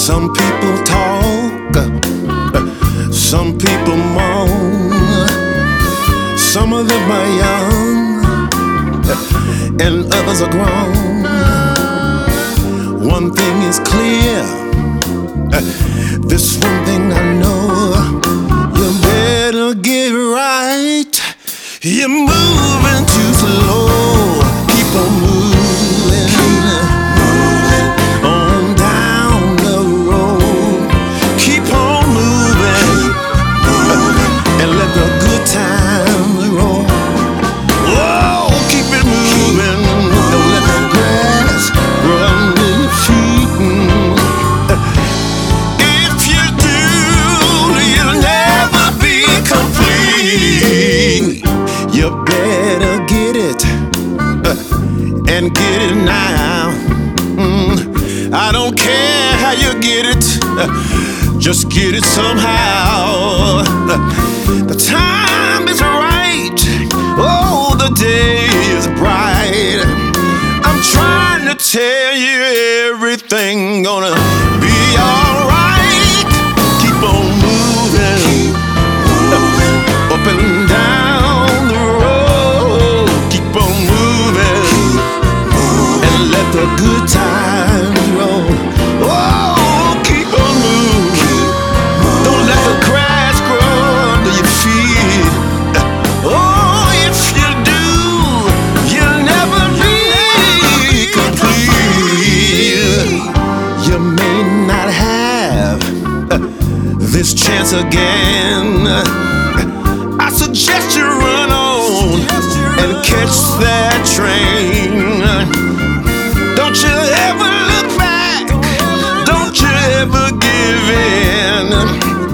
Some people talk, some people moan. Some of them are young, and others are grown. One thing is clear, this one thing I know. You better get right. You're moving too slow. Keep on moving, on down the road. Keep on moving, and let the good times roll. Whoa, keep it moving. Don't let the grass grow under your feet. If you do, you'll never be complete. You better get it, and get it now. I don't care how you get it, just get it somehow. The time is right, oh, the day is bright. I'm trying to tell you everything gonna be alright. Keep on moving, up and down the road. Keep on moving, and let the good times roll. Oh, keep on moving. Don't let the grass grow under your feet. Oh, if you do, you'll never be complete. You may not have this chance again. I suggest you run on and catch that train. Don't you ever look back, don't you ever give in.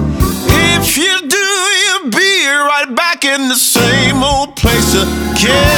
If you do, you'll be right back in the same old place again.